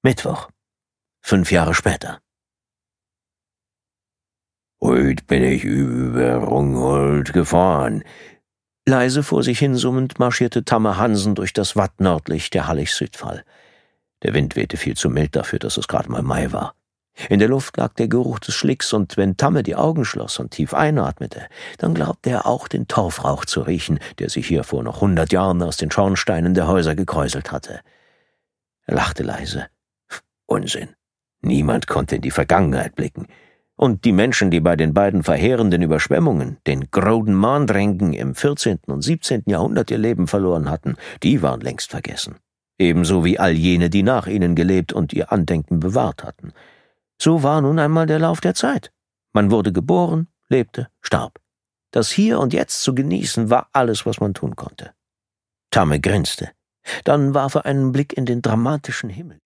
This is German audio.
Mittwoch, 5 Jahre später. »Heut bin ich über Rungholt gefahren.« Leise vor sich hinsummend marschierte Tamme Hansen durch das Watt nördlich der Hallig-Südfall. Der Wind wehte viel zu mild dafür, dass es gerade mal Mai war. In der Luft lag der Geruch des Schlicks, und wenn Tamme die Augen schloss und tief einatmete, dann glaubte er auch den Torfrauch zu riechen, der sich hier vor noch 100 Jahren aus den Schornsteinen der Häuser gekräuselt hatte. Er lachte leise. Unsinn. Niemand konnte in die Vergangenheit blicken. Und die Menschen, die bei den beiden verheerenden Überschwemmungen, den Groden Maandrängen im 14. und 17. Jahrhundert ihr Leben verloren hatten, die waren längst vergessen. Ebenso wie all jene, die nach ihnen gelebt und ihr Andenken bewahrt hatten. So war nun einmal der Lauf der Zeit. Man wurde geboren, lebte, starb. Das Hier und Jetzt zu genießen, war alles, was man tun konnte. Tamme grinste. Dann warf er einen Blick in den dramatischen Himmel.